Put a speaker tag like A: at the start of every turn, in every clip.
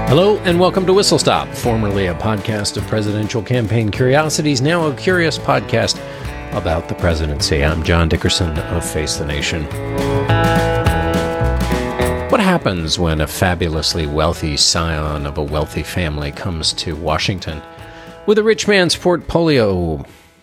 A: Hello and welcome to Whistle Stop, formerly a podcast of presidential campaign curiosities, now a curious podcast about the presidency. I'm John Dickerson of Face the Nation. What happens when a fabulously wealthy scion of a wealthy family comes to Washington with a rich man's portfolio?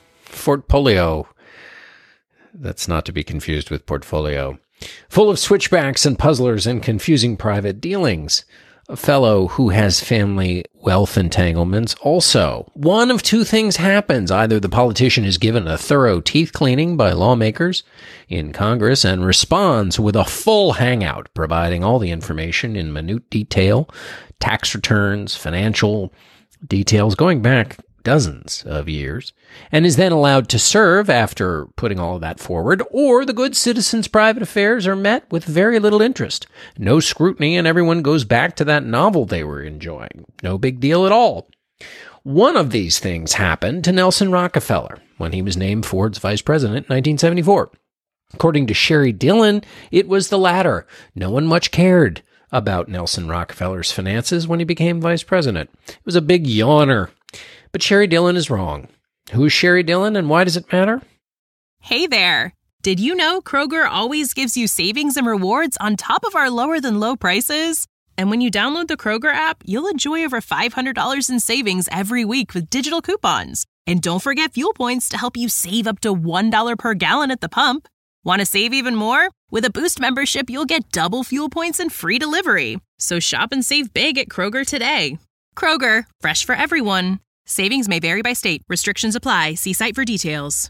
A: That's not to be confused with portfolio. Full of switchbacks and puzzlers and confusing private dealings. A fellow who has family wealth entanglements also. One of two things happens. Either the politician is given a thorough teeth cleaning by lawmakers in Congress and responds with a full hangout, providing all the information in minute detail, tax returns, financial details, going back dozens of years, and is then allowed to serve after putting all of that forward, or the good citizen's private affairs are met with very little interest, no scrutiny, and everyone goes back to that novel they were enjoying. No big deal at all. One of these things happened to Nelson Rockefeller when he was named Ford's vice president in 1974. According to Sherry Dillon, it was the latter. No one much cared about Nelson Rockefeller's finances when he became vice president. It was a big yawner. But Sherry Dillon is wrong. Who is Sherry Dillon and why does it matter?
B: Hey there. Did you know Kroger always gives you savings and rewards on top of our lower than low prices? And when you download the Kroger app, you'll enjoy over $500 in savings every week with digital coupons. And don't forget fuel points to help you save up to $1 per gallon at the pump. Want to save even more? With a Boost membership, you'll get double fuel points and free delivery. So shop and save big at Kroger today. Kroger, fresh for everyone. Savings may vary by state. Restrictions apply. See site for details.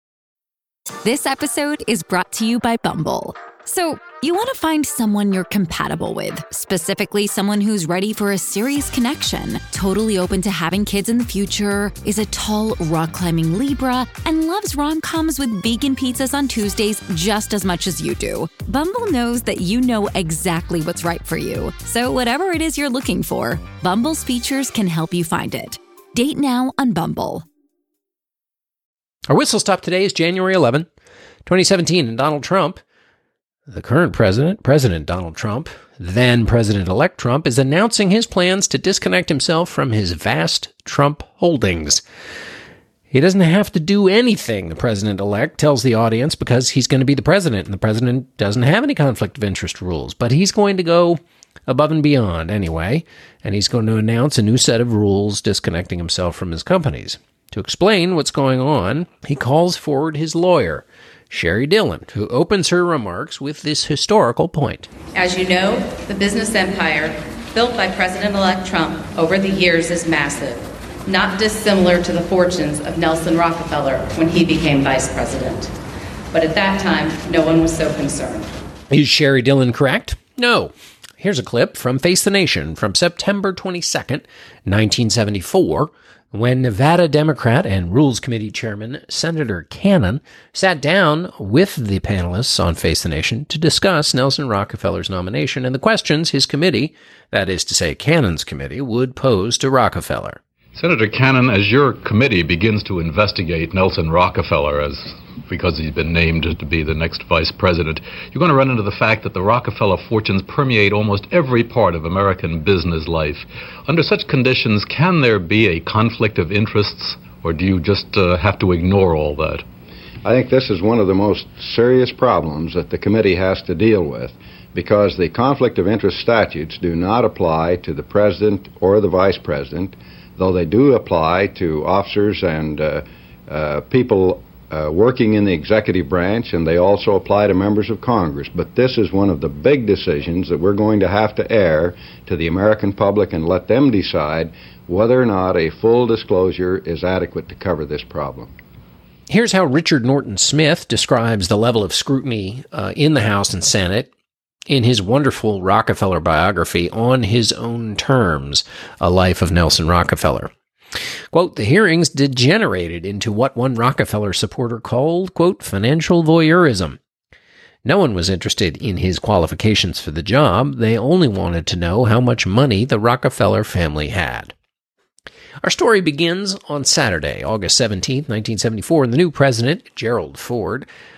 C: This episode is brought to you by Bumble. So, you want to find someone you're compatible with, specifically someone who's ready for a serious connection, totally open to having kids in the future, is a tall, rock-climbing Libra, and loves rom-coms with vegan pizzas on Tuesdays just as much as you do. Bumble knows that you know exactly what's right for you. So whatever it is you're looking for, Bumble's features can help you find it. Date now on Bumble.
A: Our whistle stop today is January 11, 2017, and Donald Trump, the current President Donald Trump, then President-elect Trump, is announcing his plans to disconnect himself from his vast Trump holdings. He doesn't have to do anything, the president-elect tells the audience, because he's going to be the president, and the president doesn't have any conflict of interest rules. But he's going to go above and beyond anyway, and he's going to announce a new set of rules disconnecting himself from his companies. To explain what's going on, he calls forward his lawyer, Sherry Dillon, who opens her remarks with this historical point.
D: As you know, the business empire built by President-elect Trump over the years is massive, not dissimilar to the fortunes of Nelson Rockefeller when he became vice president. But at that time, no one was so concerned.
A: Is Sherry Dillon correct? No. Here's a clip from Face the Nation from September 22nd, 1974, when Nevada Democrat and Rules Committee Chairman Senator Cannon sat down with the panelists on Face the Nation to discuss Nelson Rockefeller's nomination and the questions his committee, that is to say Cannon's committee, would pose to Rockefeller.
E: Senator Cannon, as your committee begins to investigate Nelson Rockefeller because he's been named to be the next vice president, you're going to run into the fact that the Rockefeller fortunes permeate almost every part of American business life. Under such conditions, can there be a conflict of interests, or do you just have to ignore all that?
F: I think this is one of the most serious problems that the committee has to deal with, because the conflict of interest statutes do not apply to the president or the vice president, though they do apply to officers and people working in the executive branch, and they also apply to members of Congress. But this is one of the big decisions that we're going to have to air to the American public and let them decide whether or not a full disclosure is adequate to cover this problem.
A: Here's how Richard Norton Smith describes the level of scrutiny in the House and Senate in his wonderful Rockefeller biography, On His Own Terms, A Life of Nelson Rockefeller. Quote, the hearings degenerated into what one Rockefeller supporter called, quote, financial voyeurism. No one was interested in his qualifications for the job. They only wanted to know how much money the Rockefeller family had. Our story begins on Saturday, August 17, 1974, and the new president, Gerald Ford,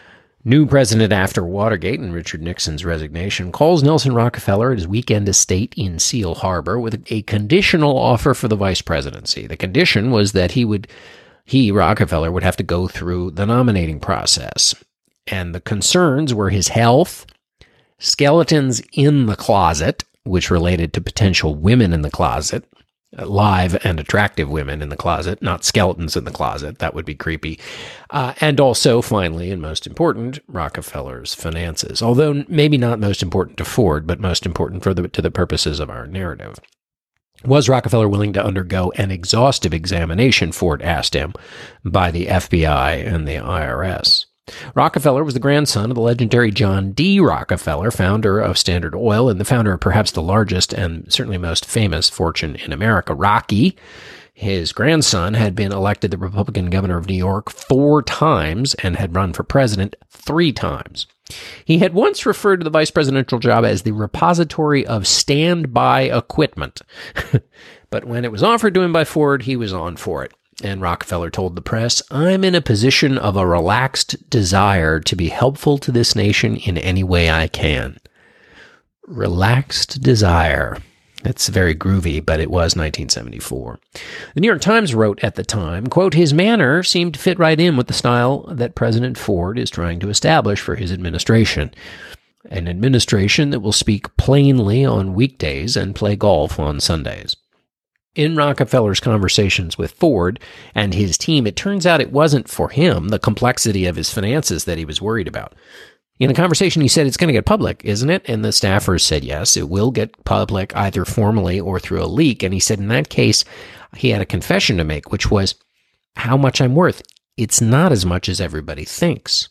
A: New president after Watergate and Richard Nixon's resignation calls Nelson Rockefeller at his weekend estate in Seal Harbor with a conditional offer for the vice presidency. The condition was that Rockefeller, would have to go through the nominating process. And the concerns were his health, skeletons in the closet, which related to potential women in the closet, live and attractive women in the closet, not skeletons in the closet. That would be creepy. And also, finally, and most important, Rockefeller's finances. Although maybe not most important to Ford, but most important to the purposes of our narrative. Was Rockefeller willing to undergo an exhaustive examination, Ford asked him, by the FBI and the IRS? Rockefeller was the grandson of the legendary John D. Rockefeller, founder of Standard Oil and the founder of perhaps the largest and certainly most famous fortune in America, Rocky. His grandson had been elected the Republican governor of New York 4 times and had run for president 3 times. He had once referred to the vice presidential job as the repository of standby equipment. But when it was offered to him by Ford, he was on for it. And Rockefeller told the press, "I'm in a position of a relaxed desire to be helpful to this nation in any way I can." Relaxed desire. That's very groovy, but it was 1974. The New York Times wrote at the time, quote, "His manner seemed to fit right in with the style that President Ford is trying to establish for his administration. An administration that will speak plainly on weekdays and play golf on Sundays." In Rockefeller's conversations with Ford and his team, it turns out it wasn't for him the complexity of his finances that he was worried about. In a conversation, he said, "It's going to get public, isn't it?" And the staffers said, "Yes, it will get public either formally or through a leak." And he said, in that case, he had a confession to make, which was, "How much I'm worth. It's not as much as everybody thinks."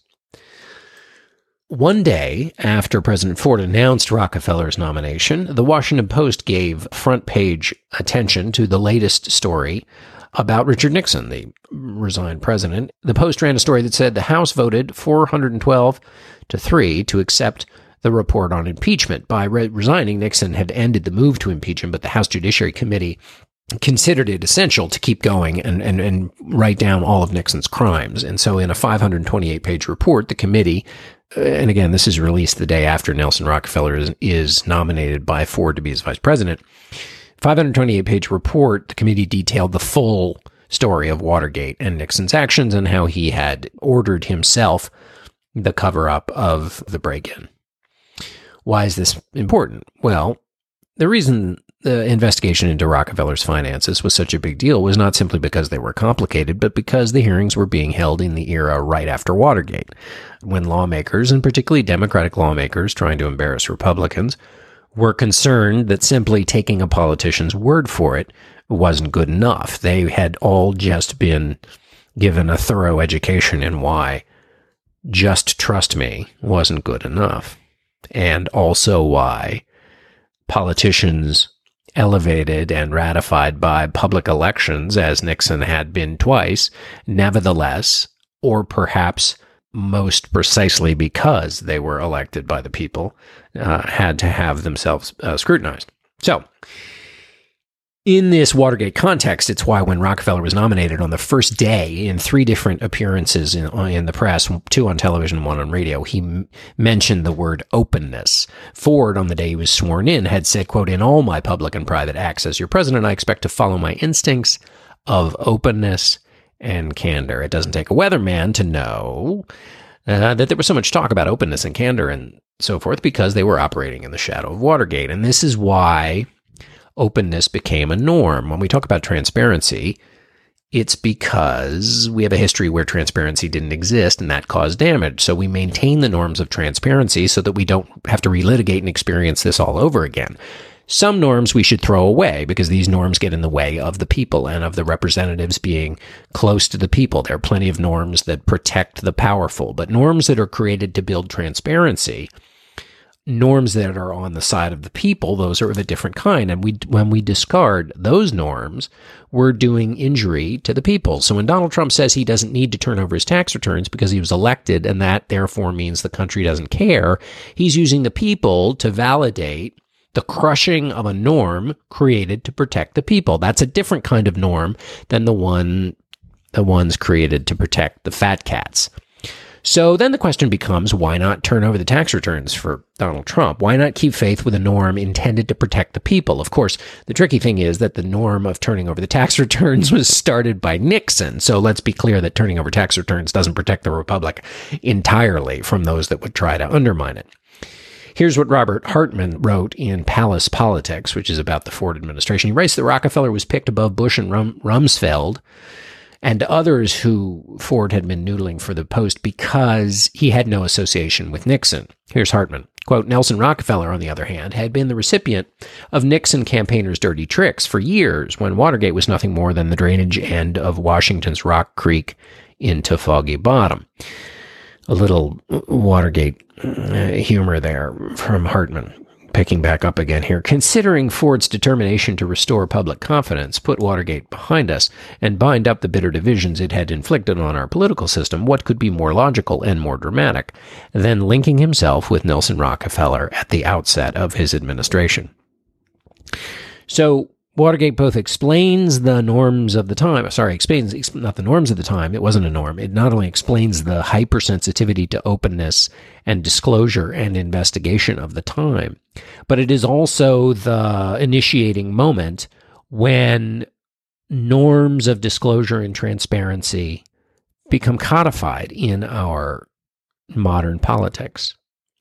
A: One day after President Ford announced Rockefeller's nomination, the Washington Post gave front page attention to the latest story about Richard Nixon, the resigned president. The Post ran a story that said the House voted 412-3 to accept the report on impeachment. By resigning, Nixon had ended the move to impeach him, but the House Judiciary Committee considered it essential to keep going and write down all of Nixon's crimes. And so in a 528-page report, the committee, and again, this is released the day after Nelson Rockefeller is nominated by Ford to be his vice president, 528-page report, the committee detailed the full story of Watergate and Nixon's actions and how he had ordered himself the cover-up of the break-in. Why is this important? Well, the reason the investigation into Rockefeller's finances was such a big deal was not simply because they were complicated, but because the hearings were being held in the era right after Watergate, when lawmakers, and particularly Democratic lawmakers trying to embarrass Republicans, were concerned that simply taking a politician's word for it wasn't good enough. They had all just been given a thorough education in why "just trust me" wasn't good enough, and also why politicians elevated and ratified by public elections, as Nixon had been twice, nevertheless, or perhaps most precisely because they were elected by the people, had to have themselves scrutinized. So, in this Watergate context, it's why when Rockefeller was nominated on the first day in 3 different appearances in the press, 2 on television, 1 on radio, he mentioned the word openness. Ford, on the day he was sworn in, had said, quote, "In all my public and private acts as your president, I expect to follow my instincts of openness and candor." It doesn't take a weatherman to know that there was so much talk about openness and candor and so forth because they were operating in the shadow of Watergate. And this is why openness became a norm. When we talk about transparency, it's because we have a history where transparency didn't exist and that caused damage. So we maintain the norms of transparency so that we don't have to relitigate and experience this all over again. Some norms we should throw away because these norms get in the way of the people and of the representatives being close to the people. There are plenty of norms that protect the powerful, but norms that are created to build transparency, norms that are on the side of the people, those are of a different kind. And when we discard those norms, we're doing injury to the people. So when Donald Trump says he doesn't need to turn over his tax returns because he was elected and that therefore means the country doesn't care, he's using the people to validate the crushing of a norm created to protect the people. That's a different kind of norm than the ones created to protect the fat cats. So then the question becomes, why not turn over the tax returns for Donald Trump? Why not keep faith with a norm intended to protect the people? Of course, the tricky thing is that the norm of turning over the tax returns was started by Nixon. So let's be clear that turning over tax returns doesn't protect the republic entirely from those that would try to undermine it. Here's what Robert Hartman wrote in Palace Politics, which is about the Ford administration. He writes that Rockefeller was picked above Bush and Rumsfeld and others who Ford had been noodling for the post because he had no association with Nixon. Here's Hartman. Quote, Nelson Rockefeller, on the other hand, had been the recipient of Nixon campaigners' dirty tricks for years when Watergate was nothing more than the drainage end of Washington's Rock Creek into Foggy Bottom. A little Watergate humor there from Hartman. Picking back up again here. Considering Ford's determination to restore public confidence, put Watergate behind us, and bind up the bitter divisions it had inflicted on our political system, what could be more logical and more dramatic than linking himself with Nelson Rockefeller at the outset of his administration? So Watergate both explains the norms of the time. Explains not the norms of the time. It wasn't a norm. It not only explains the hypersensitivity to openness and disclosure and investigation of the time, but it is also the initiating moment when norms of disclosure and transparency become codified in our modern politics.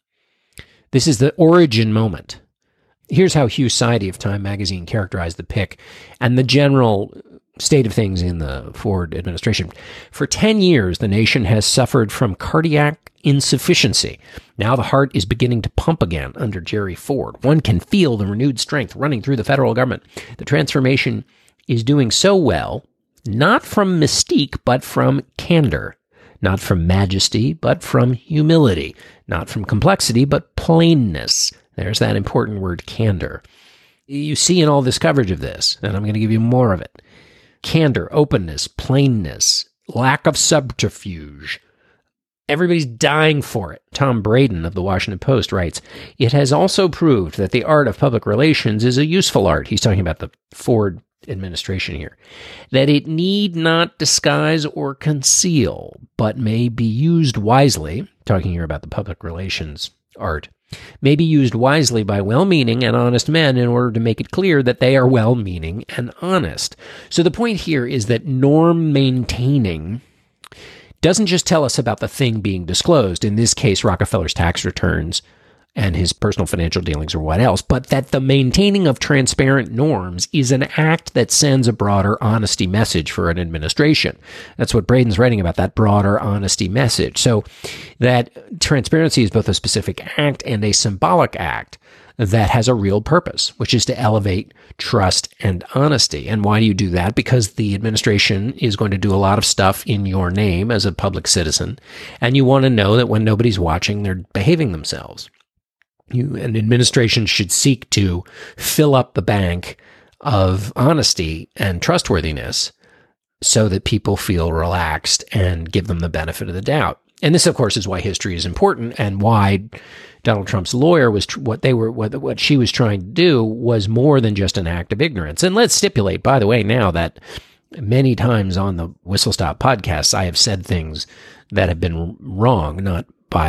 A: This is the origin moment. Here's how Hugh Sidey of Time magazine characterized the pick and the general state of things in the Ford administration. For 10 years, the nation has suffered from cardiac insufficiency. Now the heart is beginning to pump again under Jerry Ford. One can feel the renewed strength running through the federal government. The transformation is doing so well, not from mystique, but from candor. Not from majesty, but from humility. Not from complexity, but plainness. There's that important word, candor. You see in all this coverage of this, and I'm going to give you more of it, candor, openness, plainness, lack of subterfuge. Everybody's dying for it. Tom Braden of the Washington Post writes, it has also proved that the art of public relations is a useful art. He's talking about the Ford administration here. That it need not disguise or conceal, but may be used wisely, talking here about the public relations art, may be used wisely by well-meaning and honest men in order to make it clear that they are well-meaning and honest. So the point here is that norm maintaining doesn't just tell us about the thing being disclosed, in this case, Rockefeller's tax returns and his personal financial dealings or what else, but that the maintaining of transparent norms is an act that sends a broader honesty message for an administration. That's what Braden's writing about, that broader honesty message. So that transparency is both a specific act and a symbolic act that has a real purpose, which is to elevate trust and honesty. And why do you do that? Because the administration is going to do a lot of stuff in your name as a public citizen, and you want to know that when nobody's watching, they're behaving themselves. An administration should seek to fill up the bank of honesty and trustworthiness so that people feel relaxed and give them the benefit of the doubt. And this, of course, is why history is important and why Donald Trump's lawyer was what she was trying to do was more than just an act of ignorance. And let's stipulate, by the way, now that many times on the Whistle Stop podcasts, I have said things that have been wrong, not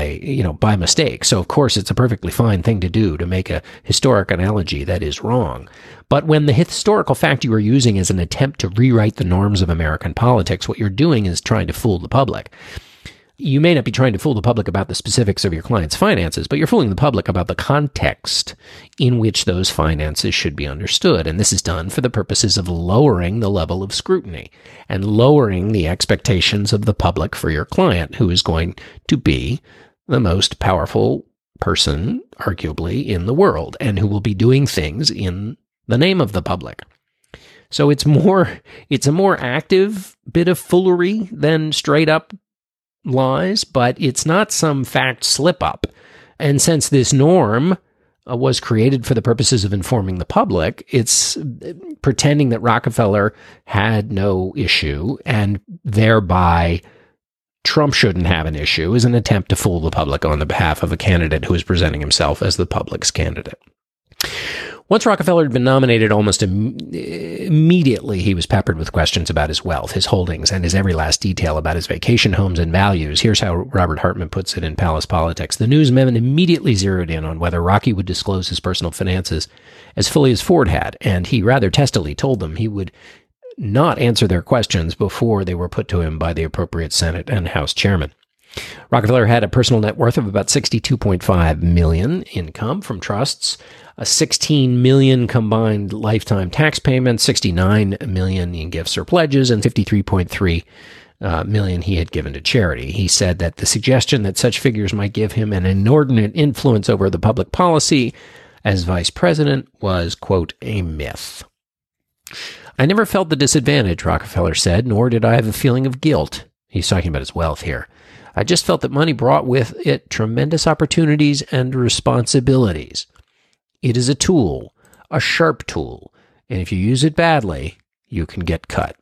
A: by mistake. So of course it's a perfectly fine thing to do to make a historic analogy that is wrong. But when the historical fact you are using is an attempt to rewrite the norms of American politics, what you're doing is trying to fool the public. You may not be trying to fool the public about the specifics of your client's finances, but you're fooling the public about the context in which those finances should be understood. And this is done for the purposes of lowering the level of scrutiny and lowering the expectations of the public for your client, who is going to be the most powerful person, arguably, in the world, and who will be doing things in the name of the public. So it's a more active bit of foolery than straight up lies, but it's not some fact slip up. And since this norm was created for the purposes of informing the public, it's pretending that Rockefeller had no issue and thereby Trump shouldn't have an issue is an attempt to fool the public on the behalf of a candidate who is presenting himself as the public's candidate. Once Rockefeller had been nominated, almost immediately he was peppered with questions about his wealth, his holdings, and his every last detail about his vacation homes and values. Here's how Robert Hartman puts it in Palace Politics. The newsmen immediately zeroed in on whether Rocky would disclose his personal finances as fully as Ford had, and he rather testily told them he would not answer their questions before they were put to him by the appropriate Senate and House chairman. Rockefeller had a personal net worth of about $62.5 million income from trusts, a $16 million combined lifetime tax payment, $69 million in gifts or pledges, and $53.3 million he had given to charity. He said that the suggestion that such figures might give him an inordinate influence over the public policy as vice president was, quote, a myth. I never felt the disadvantage, Rockefeller said, nor did I have a feeling of guilt. He's talking about his wealth here. I just felt that money brought with it tremendous opportunities and responsibilities. It is a tool, a sharp tool, and if you use it badly, you can get cut.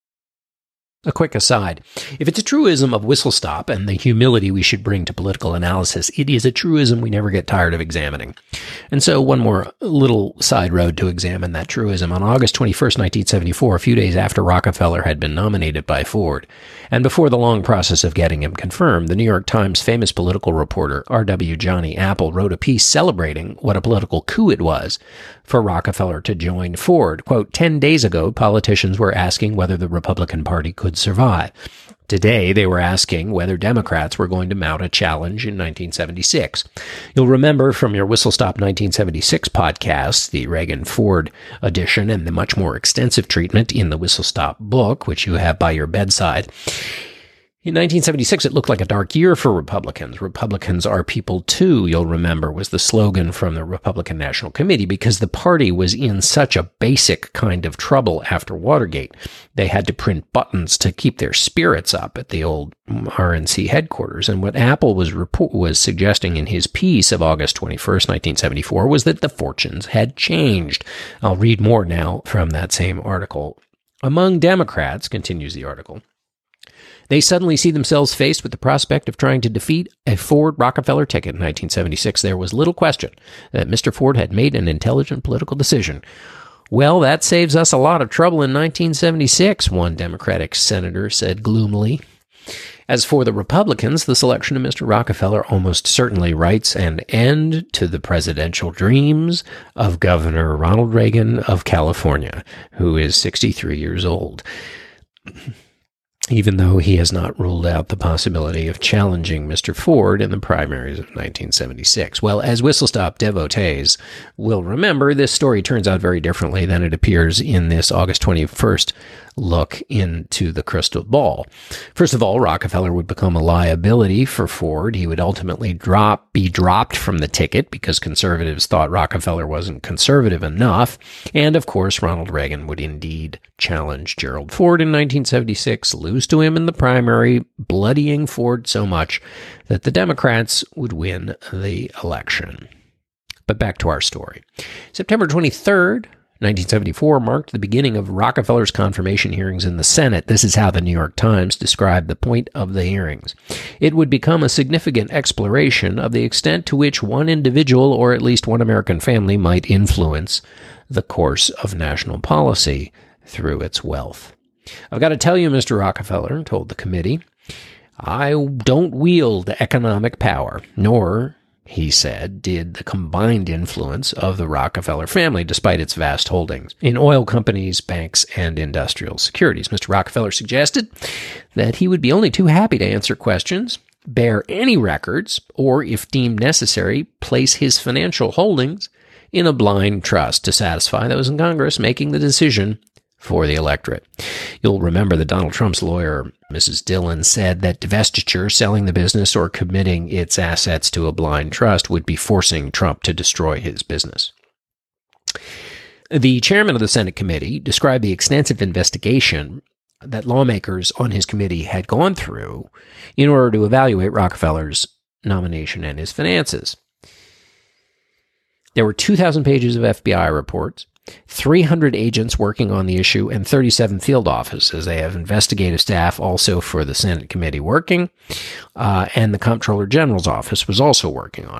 A: A quick aside. If it's a truism of whistle stop and the humility we should bring to political analysis, it is a truism we never get tired of examining. And so one more little side road to examine that truism. On August 21st, 1974, a few days after Rockefeller had been nominated by Ford, and before the long process of getting him confirmed, the New York Times famous political reporter R.W. Johnny Apple wrote a piece celebrating what a political coup it was for Rockefeller to join Ford. Quote, 10 days ago, politicians were asking whether the Republican Party could survive. Today, they were asking whether Democrats were going to mount a challenge in 1976. You'll remember from your Whistle Stop 1976 podcast, the Reagan-Ford edition, and the much more extensive treatment in the Whistle Stop book, which you have by your bedside. In 1976, it looked like a dark year for Republicans. Republicans are people too, you'll remember, was the slogan from the Republican National Committee, because the party was in such a basic kind of trouble after Watergate. They had to print buttons to keep their spirits up at the old RNC headquarters. And what Apple was suggesting in his piece of August 21st, 1974, was that the fortunes had changed. I'll read more now from that same article. Among Democrats, continues the article, they suddenly see themselves faced with the prospect of trying to defeat a Ford-Rockefeller ticket in 1976. There was little question that Mr. Ford had made an intelligent political decision. Well, that saves us a lot of trouble in 1976, one Democratic senator said gloomily. As for the Republicans, the selection of Mr. Rockefeller almost certainly writes an end to the presidential dreams of Governor Ronald Reagan of California, who is 63 years old, even though he has not ruled out the possibility of challenging Mr. Ford in the primaries of 1976. Well, as Whistle Stop devotees will remember, this story turns out very differently than it appears in this August 21st look into the crystal ball. First of all, Rockefeller would become a liability for Ford. He would ultimately be dropped from the ticket because conservatives thought Rockefeller wasn't conservative enough. And of course, Ronald Reagan would indeed challenge Gerald Ford in 1976, lose to him in the primary, bloodying Ford so much that the Democrats would win the election. But back to our story. September 23rd, 1974 marked the beginning of Rockefeller's confirmation hearings in the Senate. This is how the New York Times described the point of the hearings. It would become a significant exploration of the extent to which one individual or at least one American family might influence the course of national policy through its wealth. I've got to tell you, Mr. Rockefeller told the committee, I don't wield economic power, nor, he said, did the combined influence of the Rockefeller family, despite its vast holdings in oil companies, banks, and industrial securities. Mr. Rockefeller suggested that he would be only too happy to answer questions, bear any records, or, if deemed necessary, place his financial holdings in a blind trust to satisfy those in Congress making the decision for the electorate. You'll remember that Donald Trump's lawyer, Mrs. Dillon, said that divestiture, selling the business, or committing its assets to a blind trust would be forcing Trump to destroy his business. The chairman of the Senate committee described the extensive investigation that lawmakers on his committee had gone through in order to evaluate Rockefeller's nomination and his finances. There were 2,000 pages of FBI reports, 300 agents working on the issue, and 37 field offices. They have investigative staff also for the Senate committee working, and the Comptroller General's office was also working on it.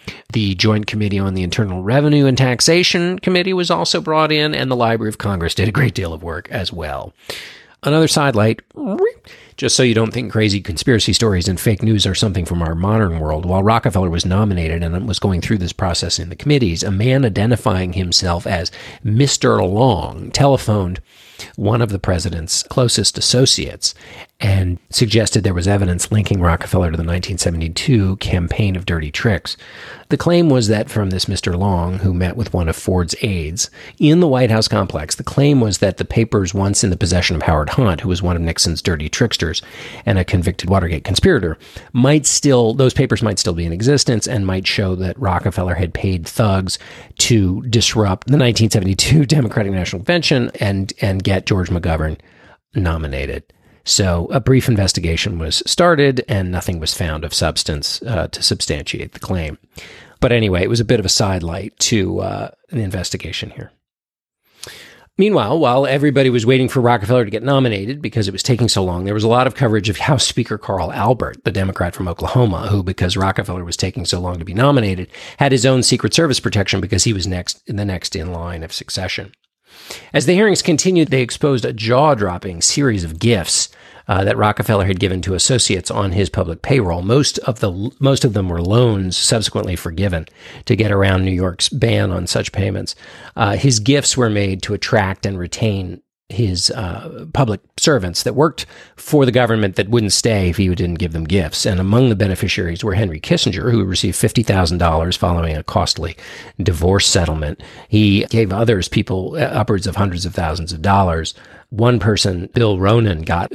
A: The Joint Committee on the Internal Revenue and Taxation Committee was also brought in, and the Library of Congress did a great deal of work as well. Another sidelight, just so you don't think crazy conspiracy stories and fake news are something from our modern world. While Rockefeller was nominated and was going through this process in the committees, a man identifying himself as Mr. Long telephoned one of the president's closest associates and suggested there was evidence linking Rockefeller to the 1972 campaign of dirty tricks. The claim was that from this Mr. Long, who met with one of Ford's aides in the White House complex, the claim was that the papers once in the possession of Howard Hunt, who was one of Nixon's dirty tricksters and a convicted Watergate conspirator, those papers might still be in existence and might show that Rockefeller had paid thugs to disrupt the 1972 Democratic National Convention and get George McGovern nominated. So a brief investigation was started and nothing was found of substance to substantiate the claim. But anyway, it was a bit of a sidelight to an investigation here. Meanwhile, while everybody was waiting for Rockefeller to get nominated because it was taking so long, there was a lot of coverage of House Speaker Carl Albert, the Democrat from Oklahoma, who, because Rockefeller was taking so long to be nominated, had his own Secret Service protection because he was next in line of succession. As the hearings continued, they exposed a jaw-dropping series of gifts that Rockefeller had given to associates on his public payroll. Most of them were loans subsequently forgiven to get around New York's ban on such payments. His gifts were made to attract and retain his public servants that worked for the government that wouldn't stay if he didn't give them gifts. And among the beneficiaries were Henry Kissinger, who received $50,000 following a costly divorce settlement. He gave people upwards of hundreds of thousands of dollars. One person, Bill Ronan, got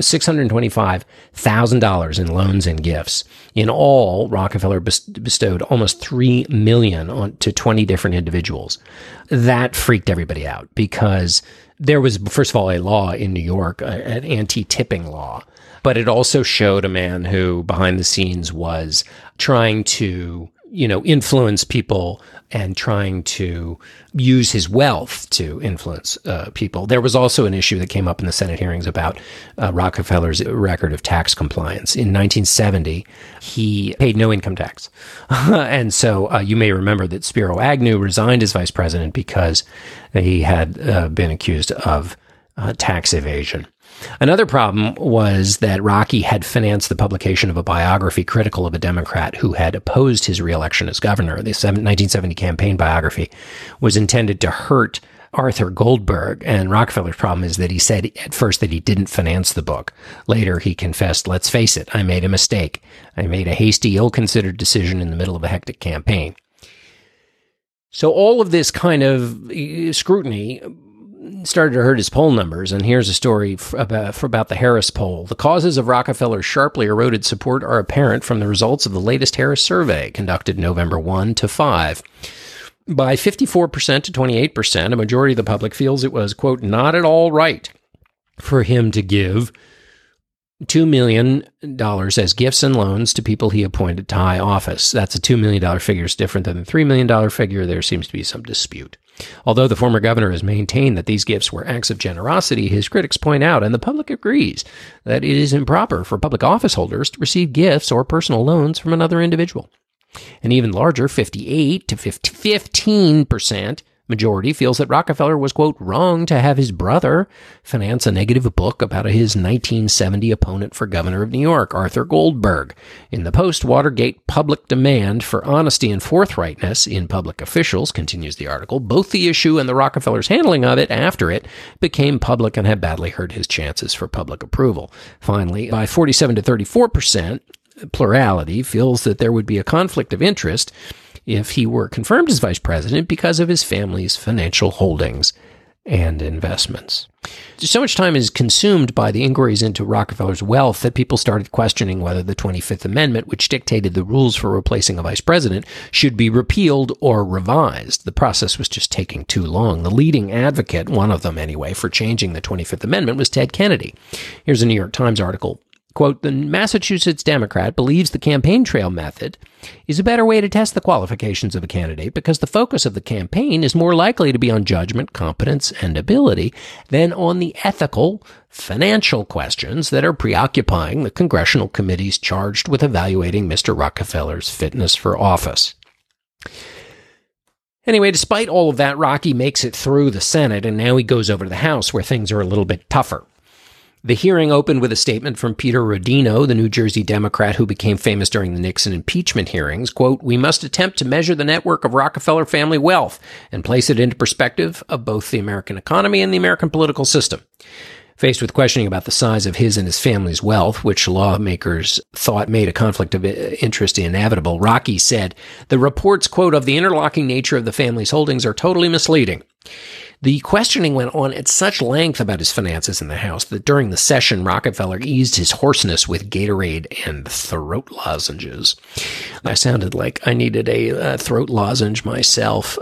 A: $625,000 in loans and gifts. In all, Rockefeller bestowed almost $3 million to 20 different individuals. That freaked everybody out because there was, first of all, a law in New York, an anti-tipping law, but it also showed a man who, behind the scenes, was trying to, influence people and trying to use his wealth to influence people. There was also an issue that came up in the Senate hearings about Rockefeller's record of tax compliance. In 1970, he paid no income tax. And so you may remember that Spiro Agnew resigned as vice president because he had been accused of tax evasion. Another problem was that Rocky had financed the publication of a biography critical of a Democrat who had opposed his reelection as governor. The 1970 campaign biography was intended to hurt Arthur Goldberg, and Rockefeller's problem is that he said at first that he didn't finance the book. Later, he confessed, "Let's face it, I made a mistake. I made a hasty, ill-considered decision in the middle of a hectic campaign." So all of this kind of scrutiny started to hurt his poll numbers, and here's a story about the Harris poll. The causes of Rockefeller's sharply eroded support are apparent from the results of the latest Harris survey, conducted November 1 to 5. By 54% to 28%, a majority of the public feels it was, quote, not at all right for him to give $2 million as gifts and loans to people he appointed to high office. That's a $2 million figure. It's different than the $3 million figure. There seems to be some dispute. Although the former governor has maintained that these gifts were acts of generosity, his critics point out, and the public agrees, that it is improper for public office holders to receive gifts or personal loans from another individual. An even larger 58 to 15% majority feels that Rockefeller was, quote, wrong to have his brother finance a negative book about his 1970 opponent for governor of New York, Arthur Goldberg. In the post-Watergate public demand for honesty and forthrightness in public officials, continues the article, both the issue and the Rockefellers' handling of it after it became public and had badly hurt his chances for public approval. Finally, by 47 to 34%, plurality feels that there would be a conflict of interest if he were confirmed as vice president because of his family's financial holdings and investments. So much time is consumed by the inquiries into Rockefeller's wealth that people started questioning whether the 25th Amendment, which dictated the rules for replacing a vice president, should be repealed or revised. The process was just taking too long. The leading advocate, one of them anyway, for changing the 25th Amendment was Ted Kennedy. Here's a New York Times article. Quote, the Massachusetts Democrat believes the campaign trail method is a better way to test the qualifications of a candidate because the focus of the campaign is more likely to be on judgment, competence, and ability than on the ethical, financial questions that are preoccupying the congressional committees charged with evaluating Mr. Rockefeller's fitness for office. Anyway, despite all of that, Rocky makes it through the Senate, and now he goes over to the House, where things are a little bit tougher. The hearing opened with a statement from Peter Rodino, the New Jersey Democrat who became famous during the Nixon impeachment hearings. Quote, "We must attempt to measure the network of Rockefeller family wealth and place it into perspective of both the American economy and the American political system." Faced with questioning about the size of his and his family's wealth, which lawmakers thought made a conflict of interest inevitable, Rocky said, "The reports, quote, of the interlocking nature of the family's holdings are totally misleading." The questioning went on at such length about his finances in the House that during the session, Rockefeller eased his hoarseness with Gatorade and throat lozenges. I sounded like I needed a throat lozenge myself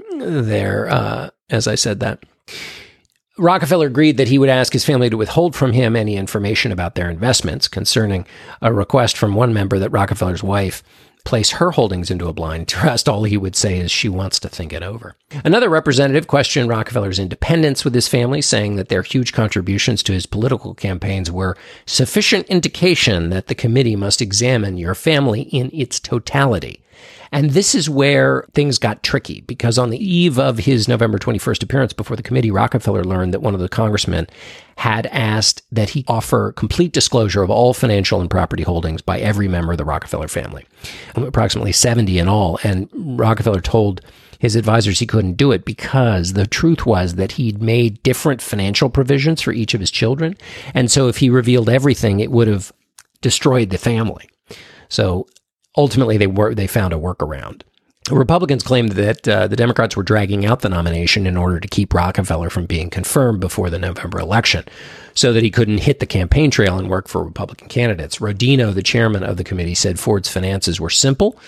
A: as I said that. Rockefeller agreed that he would ask his family to withhold from him any information about their investments, concerning a request from one member that Rockefeller's wife place her holdings into a blind trust. All he would say is she wants to think it over. Another representative questioned Rockefeller's independence with his family, saying that their huge contributions to his political campaigns were sufficient indication that the committee must examine your family in its totality. And this is where things got tricky, because on the eve of his November 21st appearance before the committee, Rockefeller learned that one of the congressmen had asked that he offer complete disclosure of all financial and property holdings by every member of the Rockefeller family, approximately 70 in all. And Rockefeller told his advisors he couldn't do it because the truth was that he'd made different financial provisions for each of his children. And so if he revealed everything, it would have destroyed the family. So ultimately, they found a workaround. Republicans claimed that the Democrats were dragging out the nomination in order to keep Rockefeller from being confirmed before the November election, so that he couldn't hit the campaign trail and work for Republican candidates. Rodino, the chairman of the committee, said Ford's finances were simple,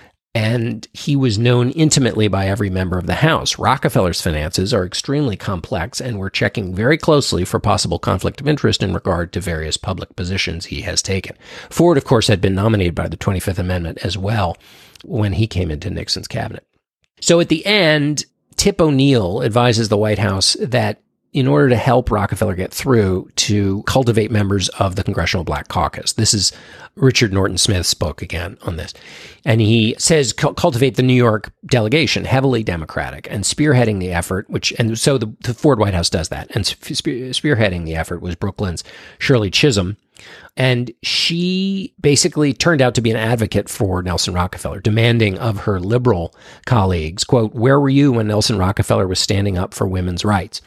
A: and he was known intimately by every member of the House. Rockefeller's finances are extremely complex, and we're checking very closely for possible conflict of interest in regard to various public positions he has taken. Ford, of course, had been nominated by the 25th Amendment as well when he came into Nixon's cabinet. So at the end, Tip O'Neill advises the White House that in order to help Rockefeller get through, to cultivate members of the Congressional Black Caucus. This is Richard Norton Smith's book again on this. And he says cultivate the New York delegation, heavily Democratic, and spearheading the effort, so the Ford White House does that. And spearheading the effort was Brooklyn's Shirley Chisholm. And she basically turned out to be an advocate for Nelson Rockefeller, demanding of her liberal colleagues, quote, "Where were you when Nelson Rockefeller was standing up for women's rights?"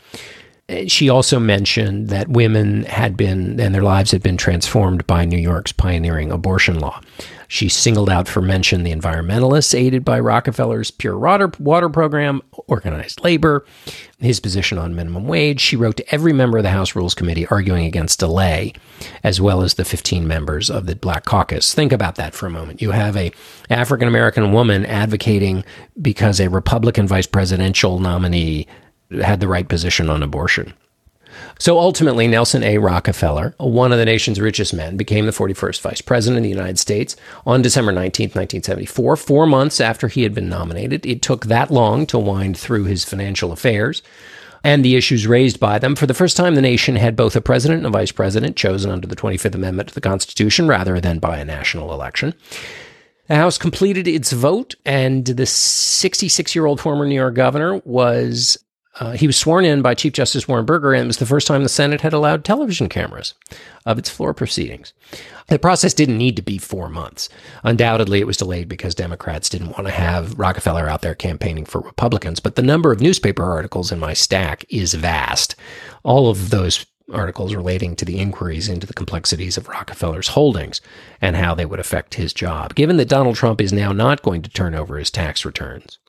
A: She also mentioned that women had been, and their lives had been transformed by New York's pioneering abortion law. She singled out for mention the environmentalists aided by Rockefeller's Pure Water program, organized labor, his position on minimum wage. She wrote to every member of the House Rules Committee arguing against delay, as well as the 15 members of the Black Caucus. Think about that for a moment. You have a African-American woman advocating because a Republican vice presidential nominee had the right position on abortion. So ultimately, Nelson A. Rockefeller, one of the nation's richest men, became the 41st vice president of the United States on December 19th, 1974, 4 months after he had been nominated. It took that long to wind through his financial affairs and the issues raised by them. For the first time, the nation had both a president and a vice president chosen under the 25th Amendment to the Constitution rather than by a national election. The House completed its vote, and the 66-year-old former New York governor was sworn in by Chief Justice Warren Burger, and it was the first time the Senate had allowed television cameras of its floor proceedings. The process didn't need to be 4 months. Undoubtedly, it was delayed because Democrats didn't want to have Rockefeller out there campaigning for Republicans, but the number of newspaper articles in my stack is vast. All of those articles relating to the inquiries into the complexities of Rockefeller's holdings and how they would affect his job. Given that Donald Trump is now not going to turn over his tax returns,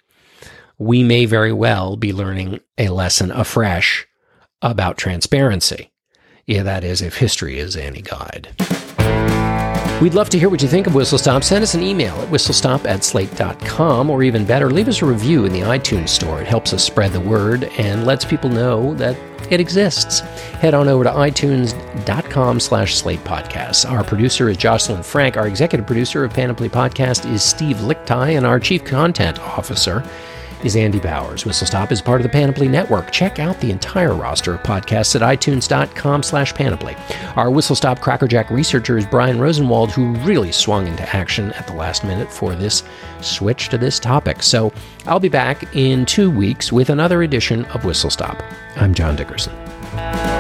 A: we may very well be learning a lesson afresh about transparency. Yeah, that is, if history is any guide. We'd love to hear what you think of Whistle Stop. Send us an email at whistlestop@slate.com, or even better, leave us a review in the iTunes store. It helps us spread the word and lets people know that it exists. Head on over to itunes.com/Slate Podcasts. Our producer is Jocelyn Frank. Our executive producer of Panoply Podcast is Steve Lichtai, and our chief content officer is Andy Bowers. Whistle Stop is part of the Panoply Network. Check out the entire roster of podcasts at itunes.com/panoply. Our Whistle Stop Crackerjack researcher is Brian Rosenwald, who really swung into action at the last minute for this switch to this topic. So I'll be back in 2 weeks with another edition of Whistle Stop. I'm John Dickerson.